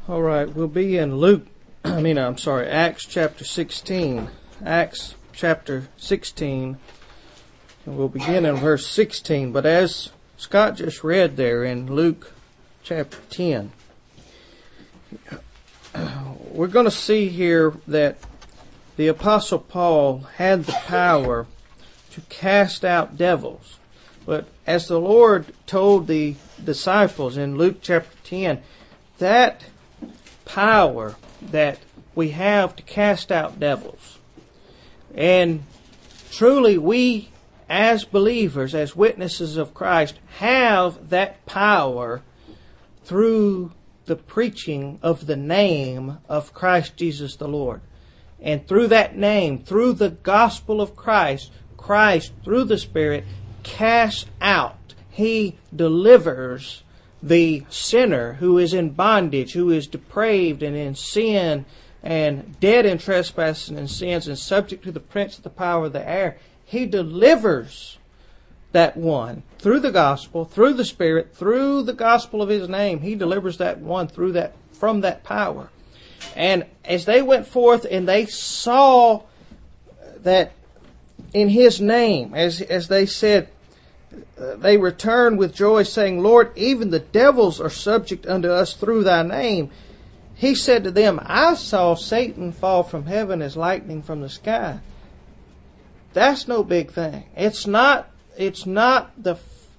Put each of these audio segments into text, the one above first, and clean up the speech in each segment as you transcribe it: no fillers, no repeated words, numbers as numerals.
All right, we'll be in Acts chapter 16. Acts chapter 16, and we'll begin in verse 16. But as Scott just read there in Luke chapter 10, we're going to see here that the Apostle Paul had the power to cast out devils. But as the Lord told the disciples in Luke chapter 10, that power that we have to cast out devils. And truly we, as believers, as witnesses of Christ, have that power through the preaching of the name of Christ Jesus the Lord. And through that name, through the gospel of Christ, Christ, through the Spirit, casts out. He delivers the sinner who is in bondage, who is depraved and in sin and dead in trespasses and sins and subject to the prince of the power of the air. He delivers that one through the gospel, through the Spirit, through the gospel of His name. He delivers that one from that power. And as they went forth and they saw that in His name, as they said, they returned with joy, saying, Lord, even the devils are subject unto us through Thy name. He said to them, I saw Satan fall from heaven as lightning from the sky. That's no big thing. It's not the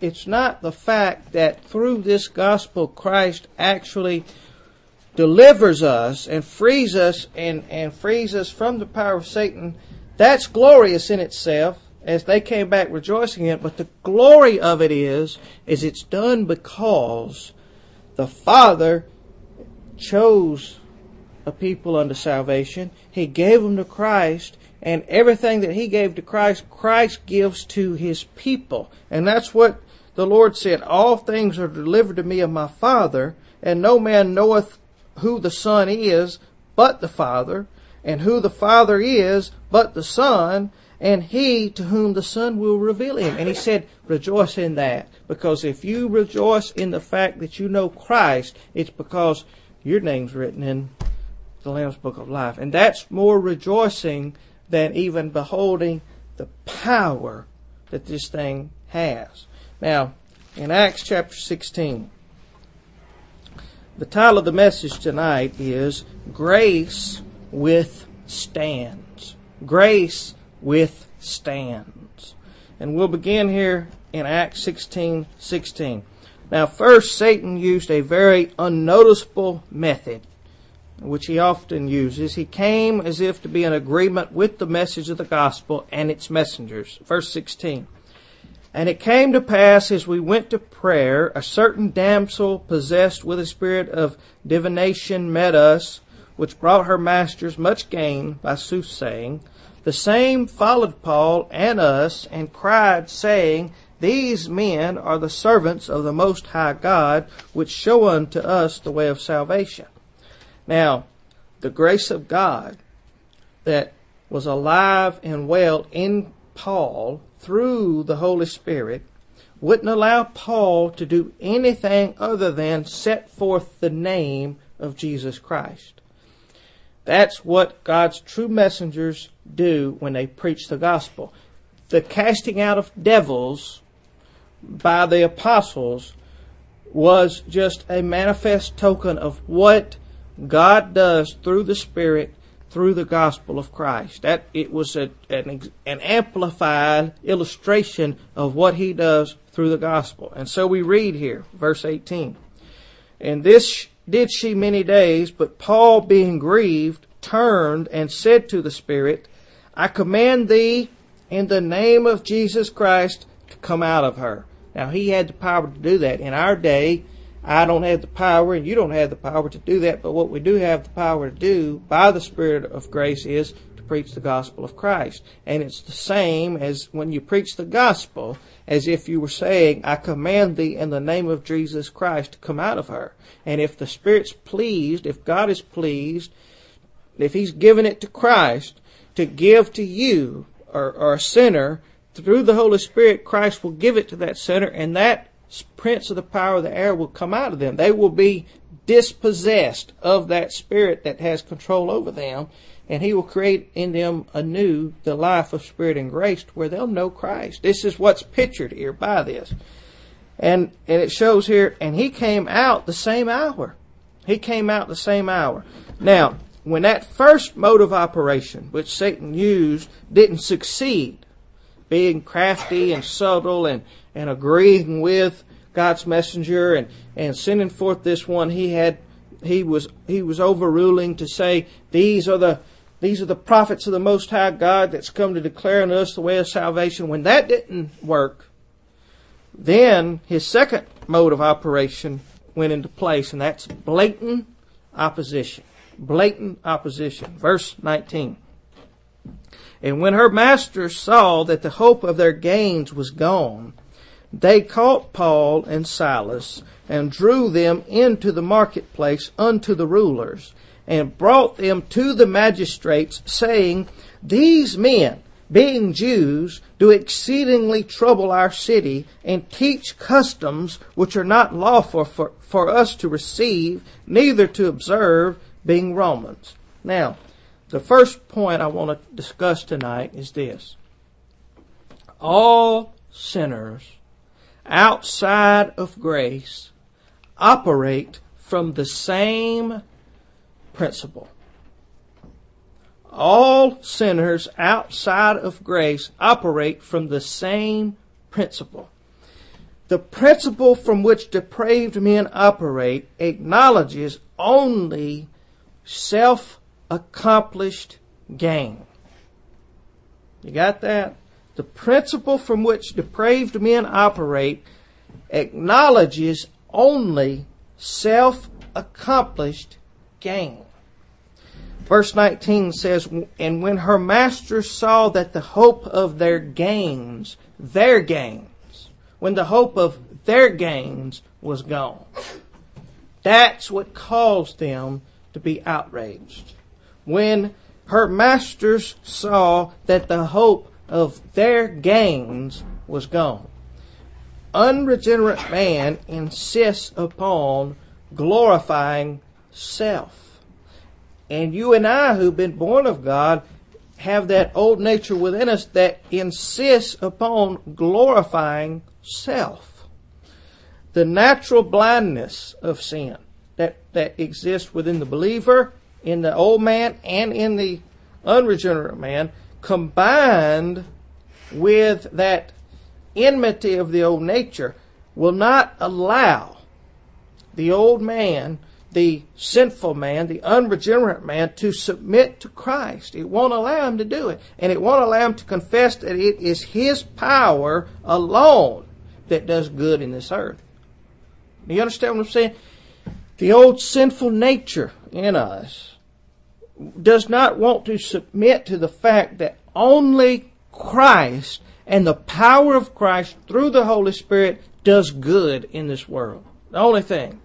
fact that through this gospel Christ actually delivers us and frees us and frees us from the power of Satan. That's glorious in itself, as they came back rejoicing in it. But the glory of it is it's done because the Father chose a people unto salvation. He gave them to Christ, and everything that He gave to Christ, Christ gives to His people. And that's what the Lord said, all things are delivered to me of my Father, and no man knoweth who the Son is but the Father, and who the Father is but the Son, and He to whom the Son will reveal Him. And He said, rejoice in that. Because if you rejoice in the fact that you know Christ, it's because your name's written in the Lamb's Book of Life. And that's more rejoicing than even beholding the power that this thing has. Now, in Acts chapter 16, the title of the message tonight is Grace Withstands. Grace withstands. And we'll begin here in Acts 16:16. Now first, Satan used a very unnoticeable method, which he often uses. He came as if to be in agreement with the message of the gospel and its messengers. Verse 16. And it came to pass as we went to prayer, a certain damsel possessed with a spirit of divination met us, which brought her masters much gain by soothsaying. The same followed Paul and us, and cried, saying, These men are the servants of the Most High God, which show unto us the way of salvation. Now, the grace of God that was alive and well in Paul through the Holy Spirit wouldn't allow Paul to do anything other than set forth the name of Jesus Christ. That's what God's true messengers do when they preach the gospel. The casting out of devils by the apostles was just a manifest token of what God does through the Spirit, through the gospel of Christ. That it was an amplified illustration of what He does through the gospel. And so we read here, verse 18. And this did she many days, but Paul, being grieved, turned and said to the Spirit, I command thee in the name of Jesus Christ to come out of her. Now he had the power to do that. In our day, I don't have the power and you don't have the power to do that, but what we do have the power to do by the Spirit of grace is to preach the gospel of Christ. And it's the same as when you preach the gospel, as if you were saying, I command thee in the name of Jesus Christ to come out of her. And if the Spirit's pleased, if God is pleased, if He's given it to Christ to give to you or a sinner, through the Holy Spirit, Christ will give it to that sinner, and that prince of the power of the air will come out of them. They will be dispossessed of that spirit that has control over them, and he will create in them anew the life of spirit and grace where they'll know Christ. This is what's pictured here by this. And it shows here, and he came out the same hour. He came out the same hour. Now, when that first mode of operation, which Satan used, didn't succeed, being crafty and subtle and agreeing with God's messenger and sending forth this one, he was overruling to say, these are the prophets of the Most High God that's come to declare unto us the way of salvation. When that didn't work, then his second mode of operation went into place, and that's blatant opposition. Blatant opposition. Verse 19. And when her masters saw that the hope of their gains was gone, they caught Paul and Silas and drew them into the marketplace unto the rulers, and brought them to the magistrates, saying, These men, being Jews, do exceedingly trouble our city, and teach customs which are not lawful for us to receive, neither to observe, being Romans. Now, the first point I want to discuss tonight is this. All sinners outside of grace operate from the same principle. All sinners outside of grace operate from the same principle. The principle from which depraved men operate acknowledges only self-accomplished gain. You got that? The principle from which depraved men operate acknowledges only self-accomplished gain. Verse 19 says, And when her masters saw that the hope of their gains, when the hope of their gains was gone, that's what caused them to be outraged. When her masters saw that the hope of their gains was gone. Unregenerate man insists upon glorifying self. And you and I, who've been born of God, have that old nature within us that insists upon glorifying self. The natural blindness of sin that exists within the believer, in the old man, and in the unregenerate man, combined with that enmity of the old nature, will not allow the old man, the sinful man, the unregenerate man, to submit to Christ. It won't allow him to do it. And it won't allow him to confess that it is his power alone that does good in this earth. Do you understand what I'm saying? The old sinful nature in us does not want to submit to the fact that only Christ and the power of Christ through the Holy Spirit does good in this world. The only thing.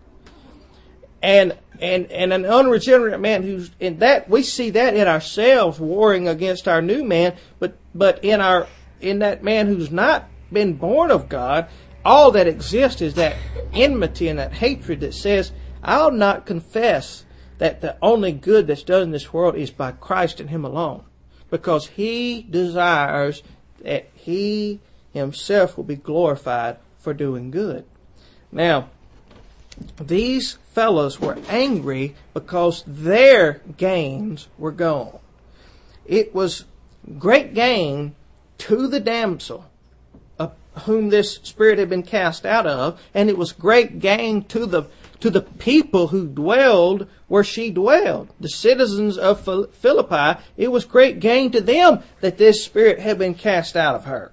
And an unregenerate man who's in that, we see that in ourselves warring against our new man, but in that man who's not been born of God, all that exists is that enmity and that hatred that says, I'll not confess that the only good that's done in this world is by Christ and Him alone. Because He desires that He Himself will be glorified for doing good. Now, these fellows were angry because their gains were gone. It was great gain to the damsel whom this spirit had been cast out of, and it was great gain to the people who dwelled where she dwelled, the citizens of Philippi. It was great gain to them that this spirit had been cast out of her.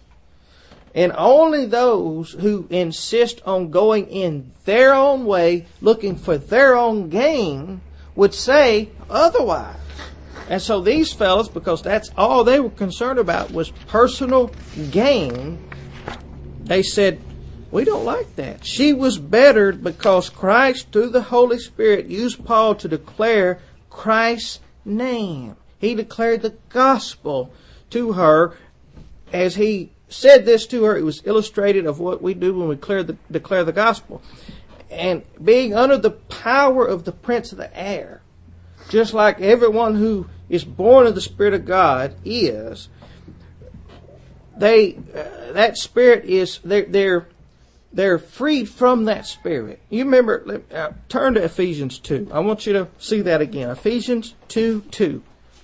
And only those who insist on going in their own way, looking for their own gain, would say otherwise. And so these fellows, because that's all they were concerned about was personal gain, they said, we don't like that. She was bettered because Christ, through the Holy Spirit, used Paul to declare Christ's name. He declared the gospel to her. As he said this to her, it was illustrated of what we do when we declare the gospel. and being under the power of the prince of the air, just like everyone who is born of the Spirit of God is. That spirit is they're freed from that spirit. You remember? Turn to Ephesians 2. I want you to see that again. Ephesians 2:2.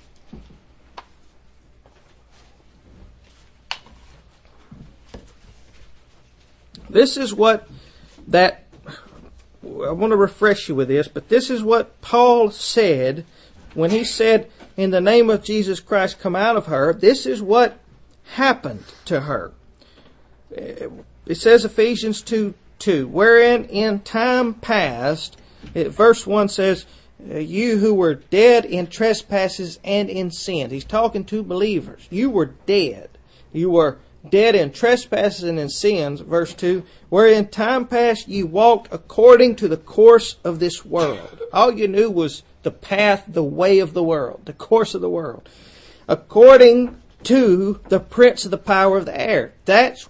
This is what I want to refresh you with this, but this is what Paul said when he said, "In the name of Jesus Christ, come out of her." This is what happened to her. It says Ephesians 2:2, wherein in time past, verse 1 says, you who were dead in trespasses and in sins. He's talking to believers. You were dead. You were dead in trespasses and in sins, verse 2, wherein time past ye walked according to the course of this world. All you knew was the path, the way of the world, the course of the world. According to the prince of the power of the air. That's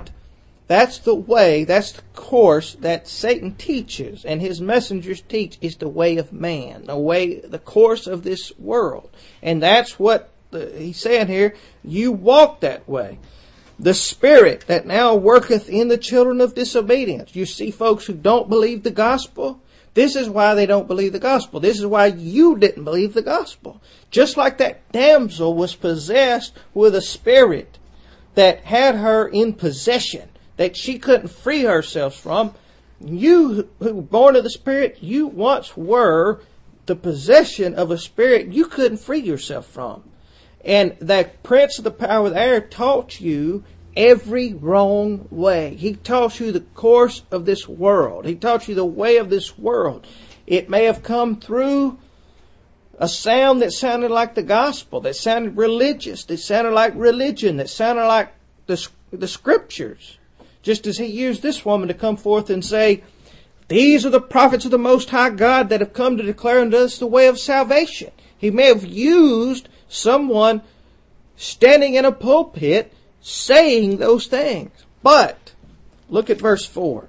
the way, that's the course that Satan teaches and his messengers teach, is the way of man, the course of this world. And that's what he's saying here. You walk that way. The spirit that now worketh in the children of disobedience. You see folks who don't believe the gospel. This is why they don't believe the gospel. This is why you didn't believe the gospel. Just like that damsel was possessed with a spirit that had her in possession, that she couldn't free herself from. You who were born of the Spirit, you once were the possession of a spirit you couldn't free yourself from. And that prince of the power of the air taught you every wrong way. He taught you the course of this world. He taught you the way of this world. It may have come through a sound that sounded like the gospel, that sounded religious, that sounded like religion, that sounded like the scriptures. Just as he used this woman to come forth and say, these are the prophets of the Most High God that have come to declare unto us the way of salvation. He may have used someone standing in a pulpit saying those things. But, look at verse 4.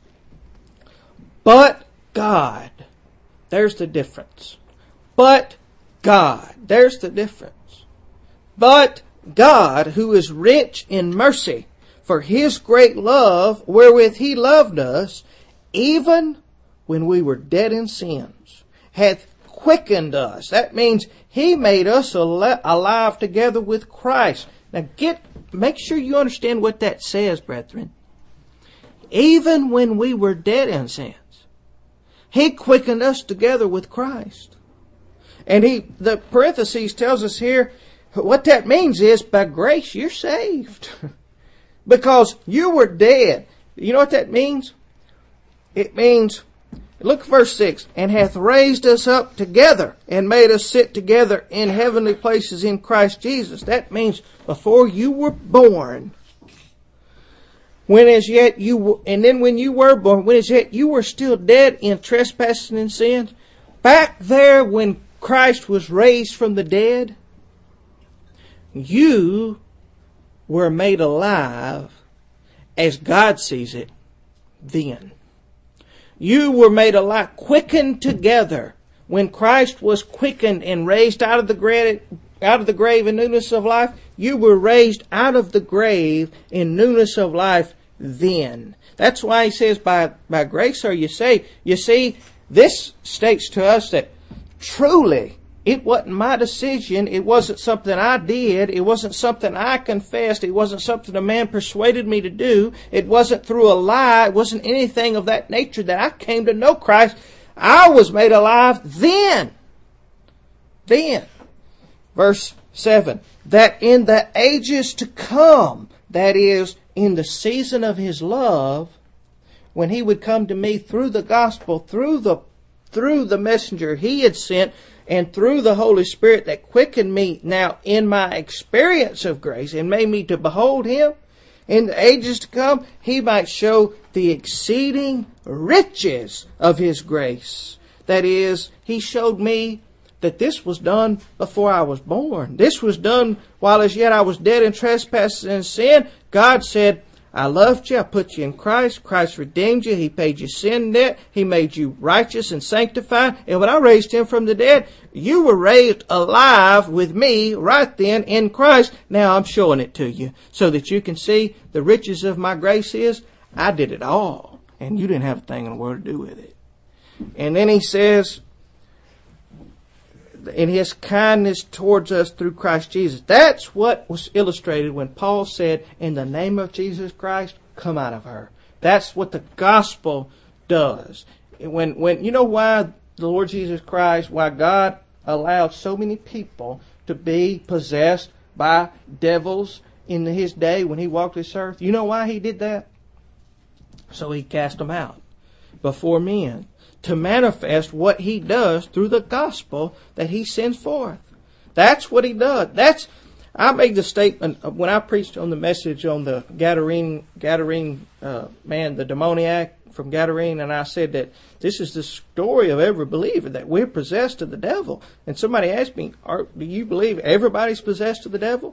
But God. There's the difference. But God. There's the difference. But God, who is rich in mercy, for His great love wherewith He loved us, even when we were dead in sins, hath quickened us. That means He made us alive together with Christ. Now make sure you understand what that says, brethren. Even when we were dead in sins, He quickened us together with Christ. And the parentheses tells us here, what that means is, by grace you're saved. Because you were dead. You know what that means? It means, look at verse 6, and hath raised us up together and made us sit together in heavenly places in Christ Jesus. That means before you were born, when as yet and then when you were born, when as yet you were still dead in trespasses and sins, back there when Christ was raised from the dead, you were made alive as God sees it then. You were made alive, quickened together. When Christ was quickened and raised out of the grave in newness of life, you were raised out of the grave in newness of life then. That's why he says, by grace are you saved. You see, this states to us that truly it wasn't my decision. It wasn't something I did. It wasn't something I confessed. It wasn't something a man persuaded me to do. It wasn't through a lie. It wasn't anything of that nature that I came to know Christ. I was made alive then. Then. Verse 7. That in the ages to come, that is, in the season of His love, when He would come to me through the gospel, through the messenger He had sent, and through the Holy Spirit that quickened me now in my experience of grace and made me to behold Him, in the ages to come, He might show the exceeding riches of His grace. That is, He showed me that this was done before I was born. This was done while as yet I was dead in trespasses and sin. God said, I loved you. I put you in Christ. Christ redeemed you. He paid your sin debt. He made you righteous and sanctified. And when I raised him from the dead, you were raised alive with me right then in Christ. Now I'm showing it to you so that you can see the riches of my grace is I did it all. And you didn't have a thing in the world to do with it. And then he says, in his kindness towards us through Christ Jesus. That's what was illustrated when Paul said, in the name of Jesus Christ, come out of her. That's what the gospel does. When you know why the Lord Jesus Christ, why God allowed so many people to be possessed by devils in his day when he walked this earth? You know why he did that? So he cast them out before men, to manifest what he does through the gospel that he sends forth. That's what he does. I made the statement when I preached on the message on the Gadarene man, the demoniac from Gadarene, and I said that this is the story of every believer, that we're possessed of the devil. And somebody asked me, do you believe everybody's possessed of the devil?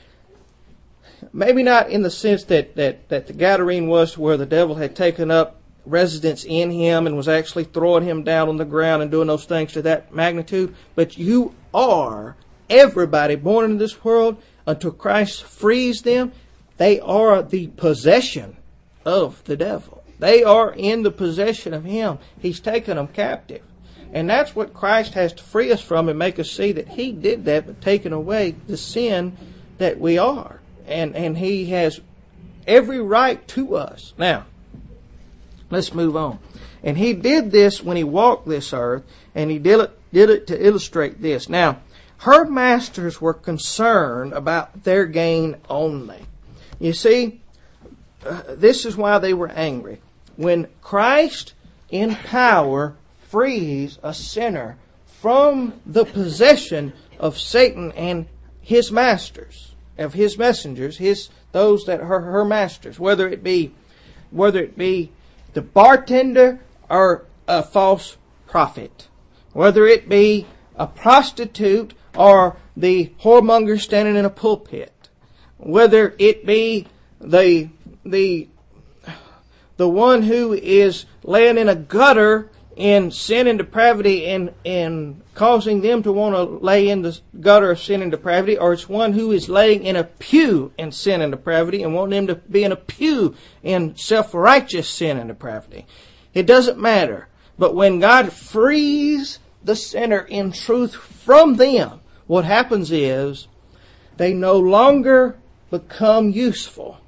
Maybe not in the sense that the Gadarene was, where the devil had taken up residence in him and was actually throwing him down on the ground and doing those things to that magnitude. But you are, everybody born into this world, until Christ frees them, they are the possession of the devil. They are in the possession of him. He's taken them captive. And that's what Christ has to free us from and make us see that he did that, but taken away the sin that we are. And he has every right to us. Now, let's move on. And he did this when he walked this earth, and he did it to illustrate this. Now, her masters were concerned about their gain only. You see, this is why they were angry. When Christ in power frees a sinner from the possession of Satan and his masters, of his messengers, those that are her masters, whether it be the bartender or a false prophet, whether it be a prostitute or the whoremonger standing in a pulpit, whether it be the one who is laying in a gutter in sin and depravity and causing them to want to lay in the gutter of sin and depravity, or it's one who is laying in a pew in sin and depravity and wanting them to be in a pew in self-righteous sin and depravity. It doesn't matter. But when God frees the sinner in truth from them, what happens is they no longer become useful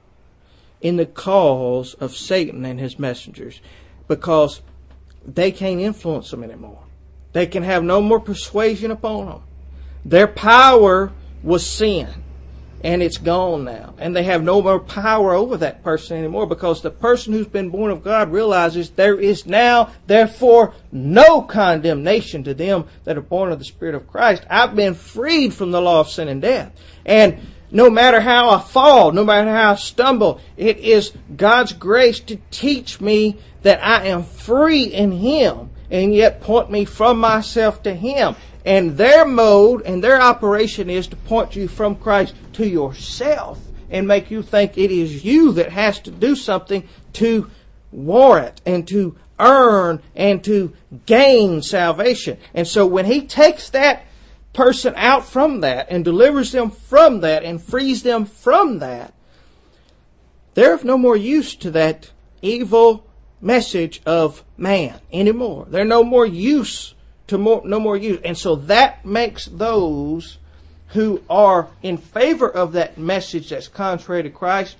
in the cause of Satan and his messengers, because they can't influence them anymore. They can have no more persuasion upon them. Their power was sin, and it's gone now. And they have no more power over that person anymore, because the person who's been born of God realizes there is now, therefore, no condemnation to them that are born of the Spirit of Christ. I've been freed from the law of sin and death. And no matter how I fall, no matter how I stumble, it is God's grace to teach me that I am free in him, and yet point me from myself to him. And their mode and their operation is to point you from Christ to yourself and make you think it is you that has to do something to warrant and to earn and to gain salvation. And so when he takes that person out from that and delivers them from that and frees them from that, they're of no more use to that evil message of man anymore. They're no more use to no more use. And so that makes those who are in favor of that message that's contrary to Christ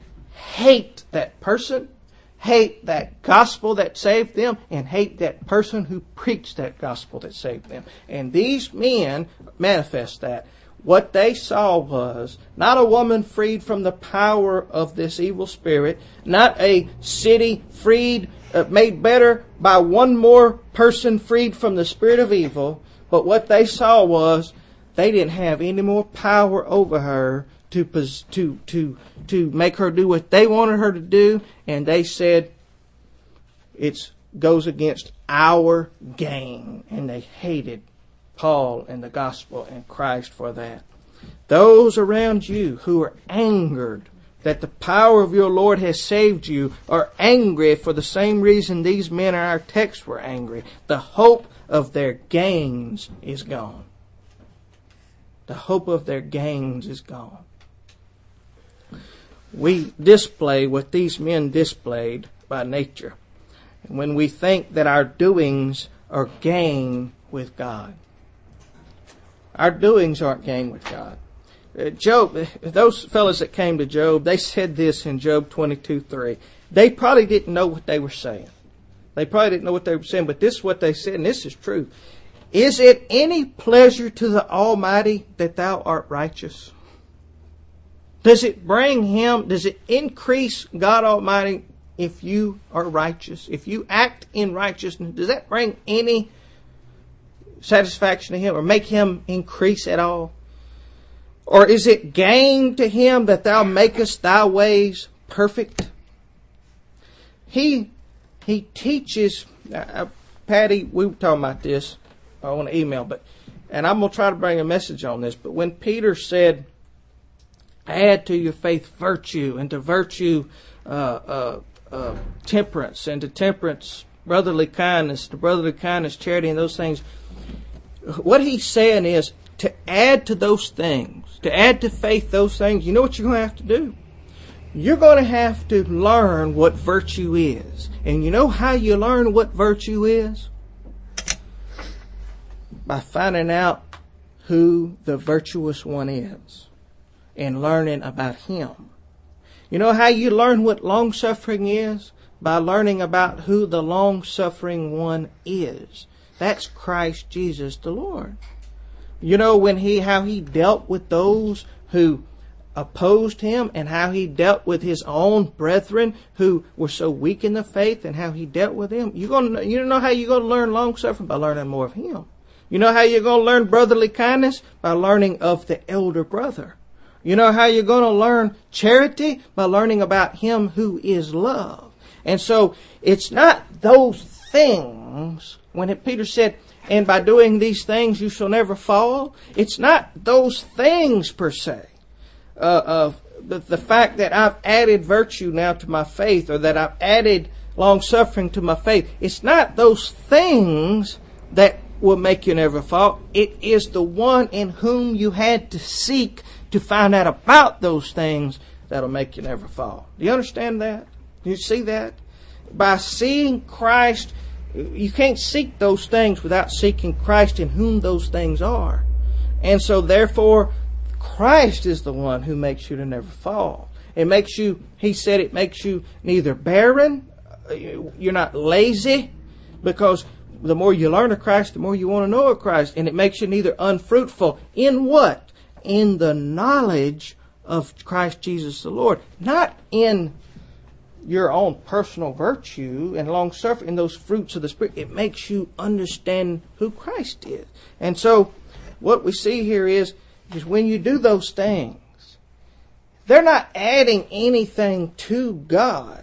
hate that person, hate that gospel that saved them, and hate that person who preached that gospel that saved them. And these men manifest that. What they saw was not a woman freed from the power of this evil spirit, not a city freed, made better by one more person freed from the spirit of evil, but what they saw was they didn't have any more power over her to make her do what they wanted her to do, and they said it goes against our gain, and they hated Paul and the gospel and Christ for that. Those around you who are angered that the power of your Lord has saved you, are angry for the same reason these men in our text were angry. The hope of their gains is gone. The hope of their gains is gone. We display what these men displayed by nature. And when we think that our doings are gain with God. Our doings aren't gain with God. Job, those fellas that came to Job, they said this in Job 22:3. They probably didn't know what they were saying. They probably didn't know what they were saying, but this is what they said, and this is true. Is it any pleasure to the Almighty that thou art righteous? Does it increase God Almighty if you are righteous? If you act in righteousness, does that bring any satisfaction to Him or make Him increase at all? Or is it gain to Him that thou makest thy ways perfect? He teaches, Patty, we were talking about this on an email, and I'm going to try to bring a message on this, but when Peter said, add to your faith virtue, and to virtue temperance, and to temperance brotherly kindness, to brotherly kindness charity, and those things, what he's saying is to add to those things, to add to faith those things. You know what you're going to have to do? You're going to have to learn what virtue is. And you know how you learn what virtue is? By finding out who the virtuous one is and learning about Him. You know how you learn what long-suffering is? By learning about who the long-suffering one is. That's Christ Jesus the Lord. You know how He dealt with those who opposed Him, and how He dealt with His own brethren who were so weak in the faith, and how He dealt with them. You know how you're going to learn long-suffering? By learning more of Him. You know how you're going to learn brotherly kindness? By learning of the elder brother. You know how you're going to learn charity? By learning about Him who is love. And so it's not those things. When Peter said, and by doing these things you shall never fall, it's not those things per se. The fact that I've added virtue now to my faith, or that I've added long-suffering to my faith, it's not those things that will make you never fall. It is the one in whom you had to seek to find out about those things that'll make you never fall. Do you understand that? Do you see that? By seeing Christ, you can't seek those things without seeking Christ in whom those things are. And so therefore, Christ is the one who makes you to never fall. It makes you, He said, it makes you neither barren, you're not lazy, because the more you learn of Christ, the more you want to know of Christ. And it makes you neither unfruitful. In what? In the knowledge of Christ Jesus the Lord. Not in your own personal virtue and long-suffering, in those fruits of the Spirit. It makes you understand who Christ is. And so, what we see here is when you do those things, they're not adding anything to God.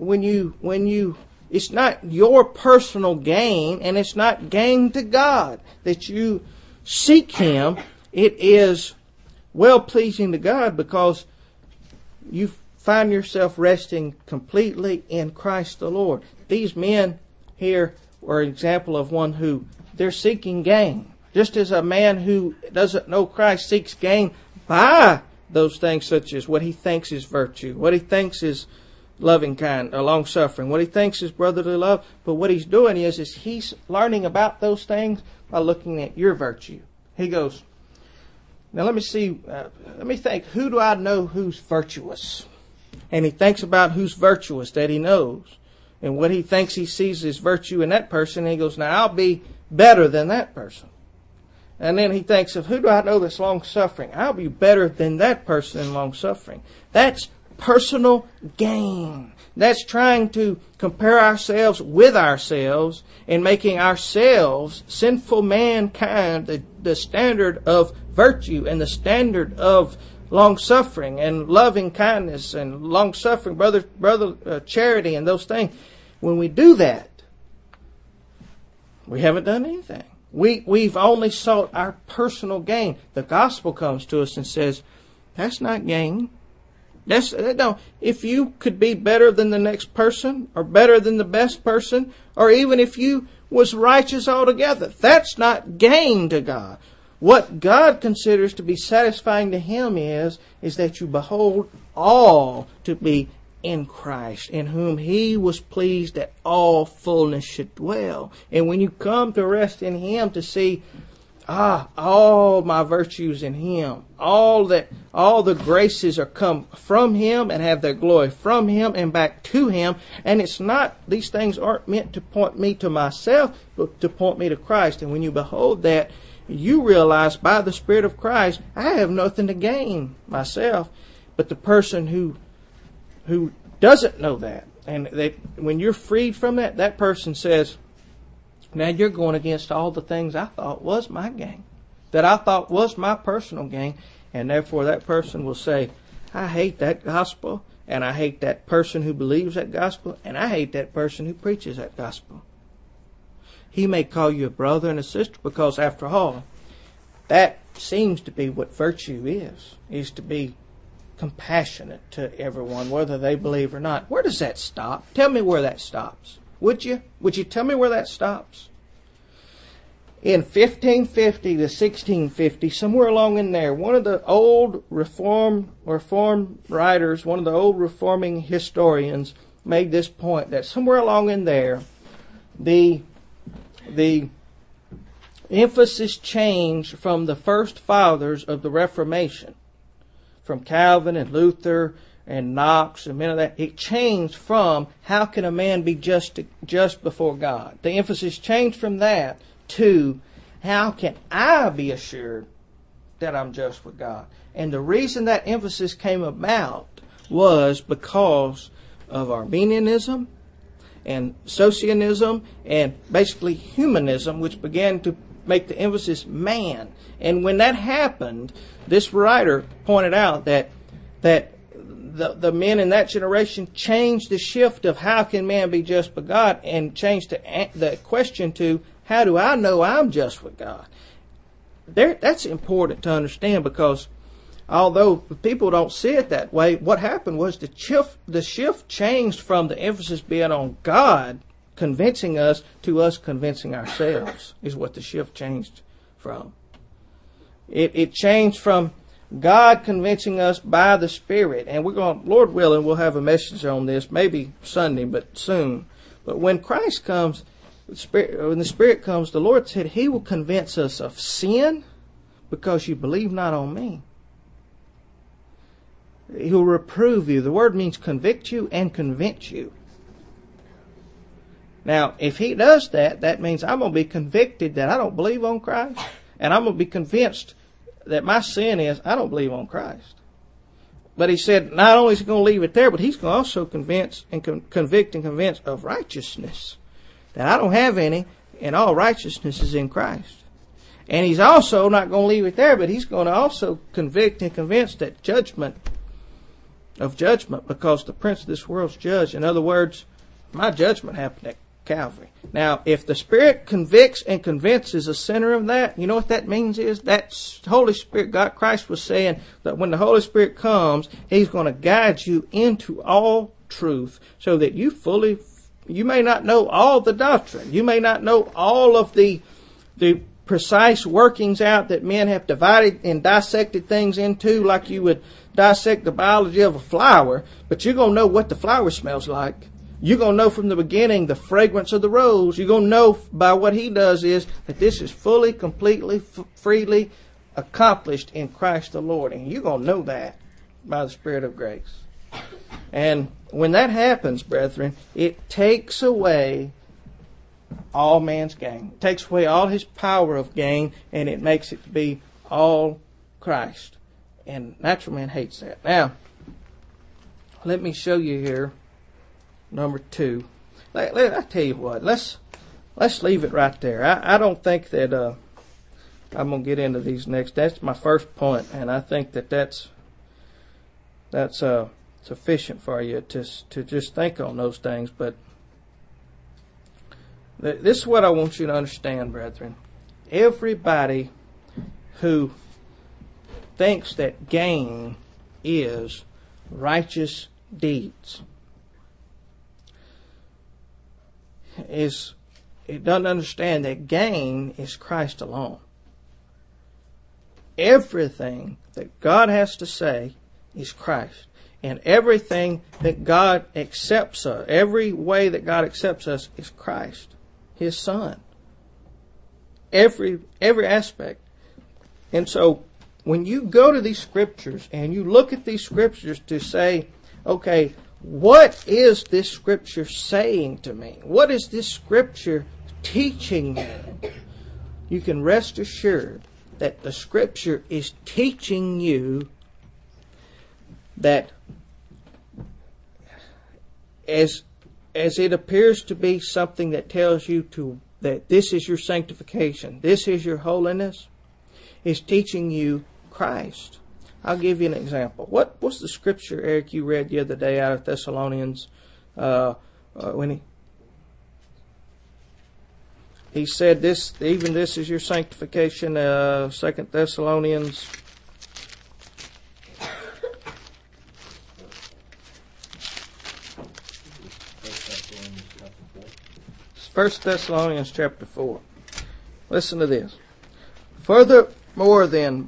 It's not your personal gain, and it's not gain to God that you seek Him. It is well-pleasing to God because you find yourself resting completely in Christ the Lord. These men here are an example of one who they're seeking gain. Just as a man who doesn't know Christ seeks gain by those things such as what he thinks is virtue, what he thinks is loving kind, or long-suffering, what he thinks is brotherly love. But what he's doing is he's learning about those things by looking at your virtue. He goes, now let me think, who do I know who's virtuous? And he thinks about who's virtuous that he knows, and what he thinks he sees as virtue in that person. And he goes, now I'll be better than that person. And then he thinks of, who do I know that's long-suffering? I'll be better than that person in long-suffering. That's personal gain. That's trying to compare ourselves with ourselves and making ourselves, sinful mankind, the standard of virtue and the standard of long-suffering and loving kindness and long-suffering, brother charity and those things. When we do that, we haven't done anything. We've only sought our personal gain. The gospel comes to us and says, that's not gain. No, if you could be better than the next person, or better than the best person, or even if you was righteous altogether, that's not gain to God. What God considers to be satisfying to Him is that you behold all to be in Christ, in whom He was pleased that all fullness should dwell. And when you come to rest in Him, to see, all my virtues in Him, all the graces are come from Him and have their glory from Him and back to Him. And it's not, these things aren't meant to point me to myself, but to point me to Christ. And when you behold that, you realize by the Spirit of Christ, I have nothing to gain myself. But the person who doesn't know that, and when you're freed from that, that person says, now you're going against all the things I thought was my gain, that I thought was my personal gain. And therefore that person will say, I hate that gospel, and I hate that person who believes that gospel, and I hate that person who preaches that gospel. He may call you a brother and a sister because, after all, that seems to be what virtue is to be compassionate to everyone, whether they believe or not. Where does that stop? Tell me where that stops. Would you? Would you tell me where that stops? In 1550 to 1650, somewhere along in there, one of the old reform writers, one of the old reforming historians, made this point, that somewhere along in there, the emphasis changed from the first fathers of the Reformation, from Calvin and Luther and Knox and many of that. It changed from, how can a man be just before God? The emphasis changed from that to, how can I be assured that I'm just with God? And the reason that emphasis came about was because of Arminianism and Socianism and basically humanism, which began to make the emphasis man. And when that happened, this writer pointed out that the men in that generation changed the shift of how can man be just with God, and changed the question to, how do I know I'm just with God? That's important to understand, because although people don't see it that way, what happened was the shift changed from the emphasis being on God convincing us to us convincing ourselves, is what the shift changed from. It changed from God convincing us by the Spirit. And we're going, Lord willing, we'll have a message on this, maybe Sunday, but soon. But when Christ comes, when the Spirit comes, the Lord said He will convince us of sin because you believe not on me. He will reprove you. The word means convict you and convince you. Now, if He does that, that means I'm going to be convicted that I don't believe on Christ. And I'm going to be convinced that my sin is I don't believe on Christ. But He said not only is He going to leave it there, but He's going to also convince and convict and convince of righteousness. That I don't have any, and all righteousness is in Christ. And He's also not going to leave it there, but He's going to also convict and convince that judgment, because the prince of this world's judged. In other words, my judgment happened at Calvary. Now, if the Spirit convicts and convinces a sinner of that, you know what that means is that's Holy Spirit. God, Christ was saying that when the Holy Spirit comes, He's going to guide you into all truth, so that you may not know all the doctrine. You may not know all of the precise workings out that men have divided and dissected things into, like you would dissect the biology of a flower, but you're going to know what the flower smells like. You're going to know from the beginning the fragrance of the rose. You're going to know by what He does is that this is fully, completely, freely accomplished in Christ the Lord. And you're going to know that by the Spirit of grace. And when that happens, brethren, it takes away all man's gain. It takes away all his power of gain, and it makes it to be all Christ. And natural man hates that. Now, let me show you here. Number 2. I tell you what, let's leave it right there. I don't think that I'm going to get into these next. That's my first point, and I think that's sufficient for you to just think on those things. But this is what I want you to understand, brethren. Everybody who thinks that gain is righteous deeds. It doesn't understand that gain is Christ alone. Everything that God has to say is Christ. And everything that God accepts us, every way that God accepts us is Christ, His Son. Every aspect. And so, when you go to these scriptures and you look at these scriptures to say, okay, what is this scripture saying to me? What is this scripture teaching me? You can rest assured that the scripture is teaching you that as it appears to be something that tells you that this is your sanctification, this is your holiness, is teaching you Christ. I'll give you an example. What's the scripture, Eric, you read the other day out of Thessalonians when he said this, even this is your sanctification, 2 Thessalonians 1 Thessalonians chapter 4. Listen to this. Furthermore then,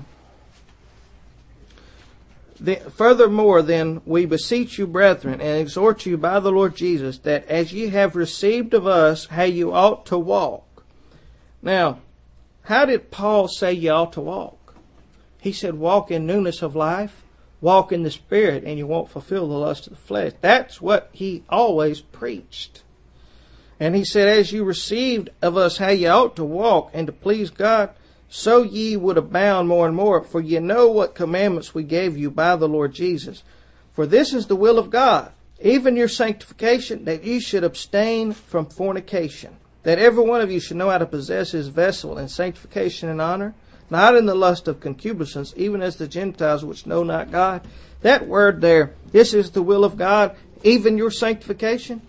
we beseech you, brethren, and exhort you by the Lord Jesus, that as ye have received of us how you ought to walk. Now, how did Paul say you ought to walk? He said, walk in newness of life, walk in the Spirit, and you won't fulfill the lust of the flesh. That's what he always preached. And he said, as you received of us how ye ought to walk and to please God, so ye would abound more and more. For ye know what commandments we gave you by the Lord Jesus. For this is the will of God, even your sanctification, that ye should abstain from fornication, that every one of you should know how to possess his vessel in sanctification and honor, not in the lust of concupiscence, even as the Gentiles which know not God. That word there, this is the will of God, even your sanctification.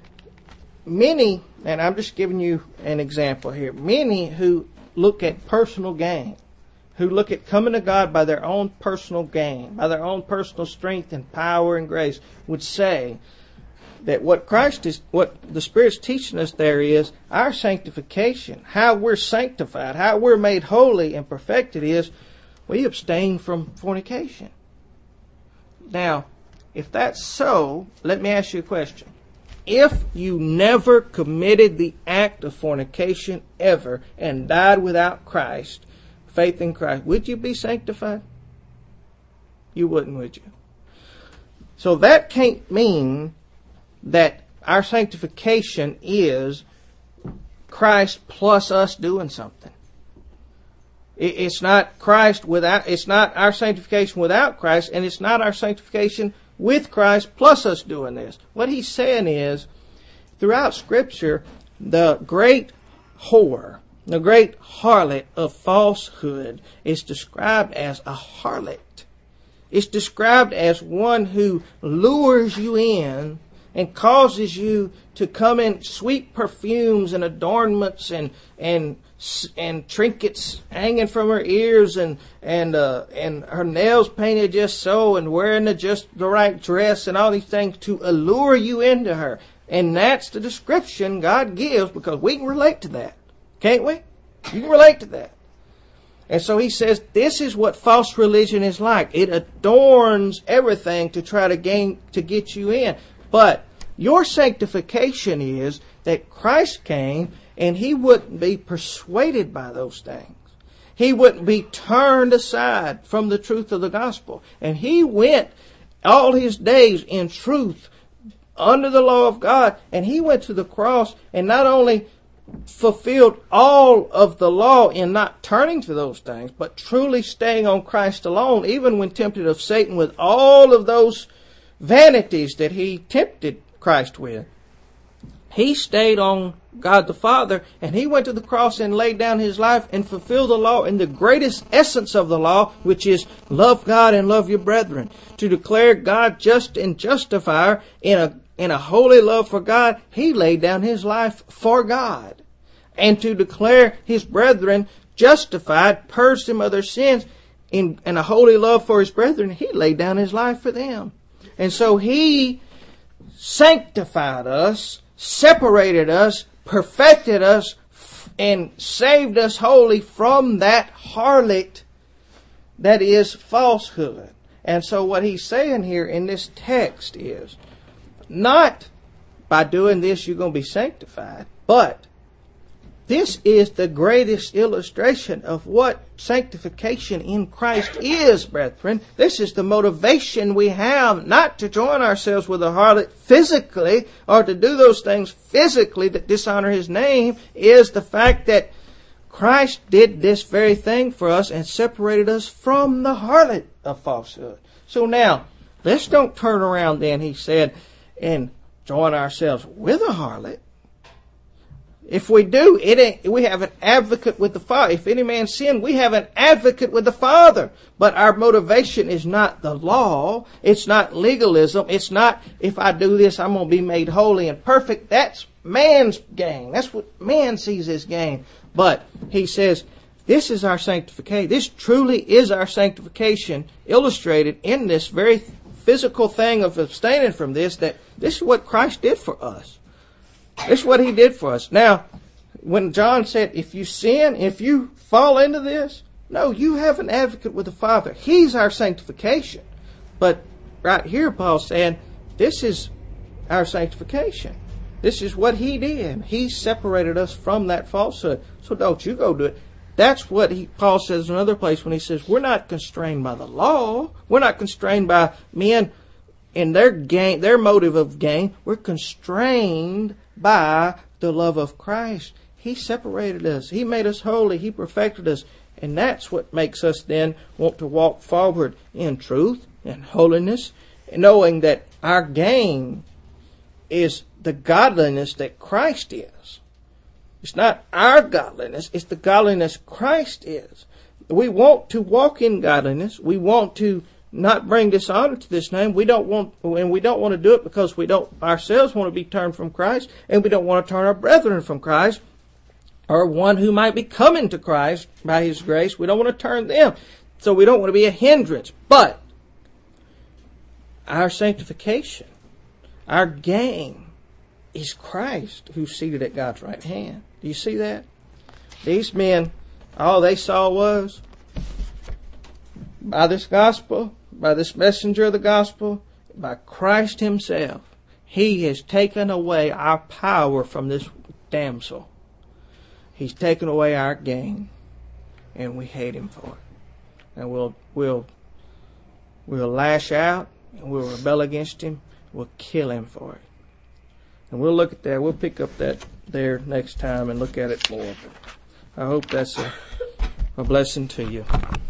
Many, and I'm just giving you an example here, many who look at personal gain, who look at coming to God by their own personal gain, by their own personal strength and power and grace, would say that what the Spirit's teaching us there is our sanctification, how we're sanctified, how we're made holy and perfected is we abstain from fornication. Now, if that's so, let me ask you a question. If you never committed the act of fornication ever and died without Christ, faith in Christ, would you be sanctified? You wouldn't, would you? So that can't mean that our sanctification is Christ plus us doing something. It's not it's not our sanctification without Christ, and it's not our sanctification with Christ plus us doing this. What he's saying is, throughout Scripture, the great whore, the great harlot of falsehood is described as a harlot. It's described as one who lures you in and causes you to come in sweet perfumes and adornments and trinkets hanging from her ears and her nails painted just so and wearing just the right dress and all these things to allure you into her. And that's the description God gives because we can relate to that. Can't we? You can relate to that. And so he says this is what false religion is like. It adorns everything to try to get you in. But your sanctification is that Christ came and he wouldn't be persuaded by those things. He wouldn't be turned aside from the truth of the gospel. And he went all his days in truth under the law of God. And he went to the cross and not only fulfilled all of the law in not turning to those things, but truly staying on Christ alone, even when tempted of Satan with all of those vanities that he tempted Christ with. He stayed on God the Father, and he went to the cross and laid down his life and fulfilled the law in the greatest essence of the law, which is love God and love your brethren. To declare God just and justifier in a holy love for God, he laid down his life for God. And to declare his brethren justified, purged them of their sins, in a holy love for his brethren, he laid down his life for them. And so he sanctified us, separated us, perfected us, and saved us wholly from that harlot that is falsehood. And so what he's saying here in this text is, not by doing this you're going to be sanctified, but this is the greatest illustration of what sanctification in Christ is, brethren. This is the motivation we have not to join ourselves with a harlot physically or to do those things physically that dishonor his name, is the fact that Christ did this very thing for us and separated us from the harlot of falsehood. So now, let's don't turn around then, he said, and join ourselves with a harlot. If we do, we have an advocate with the Father. If any man sin, we have an advocate with the Father. But our motivation is not the law. It's not legalism. It's not, if I do this, I'm going to be made holy and perfect. That's man's gain. That's what man sees as gain. But he says, this is our sanctification. This truly is our sanctification, illustrated in this very physical thing of abstaining from this, that this is what Christ did for us. This is what he did for us. Now, when John said, if you sin, if you fall into this, no, you have an advocate with the Father. He's our sanctification. But right here, Paul's saying, this is our sanctification. This is what he did. He separated us from that falsehood. So don't you go do it. That's what Paul says in another place when he says, we're not constrained by the law. We're not constrained by men in their gain, their motive of gain. We're constrained by the love of Christ. He separated us. He made us holy. He perfected us. And that's what makes us then want to walk forward in truth and holiness, knowing that our gain is the godliness that Christ is. It's not our godliness. It's the godliness Christ is. We want to walk in godliness. We want to not bring dishonor to this name. We don't want to do it because we don't ourselves want to be turned from Christ, and we don't want to turn our brethren from Christ, or one who might be coming to Christ by his grace. We don't want to turn them. So we don't want to be a hindrance. But our sanctification, our gain, is Christ who's seated at God's right hand. Do you see that? These men, all they saw was, by this gospel, by this messenger of the gospel, by Christ himself, he has taken away our power from this damsel. He's taken away our gain, and we hate him for it. And we'll lash out, and we'll rebel against him. We'll kill him for it. And we'll look at that. We'll pick up that there next time and look at it more. I hope that's a blessing to you.